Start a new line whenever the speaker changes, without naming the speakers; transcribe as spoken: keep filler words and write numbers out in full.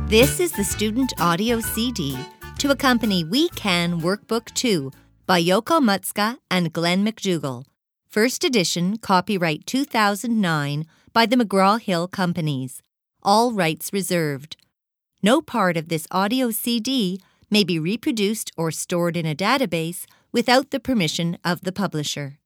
This is the student audio C D to accompany We Can Workbook two by Yoko Mutska and Glenn McDougall. First edition, copyright two thousand nine by the McGraw-Hill Companies. All rights reserved. No part of this audio C D may be reproduced or stored in a database without the permission of the publisher.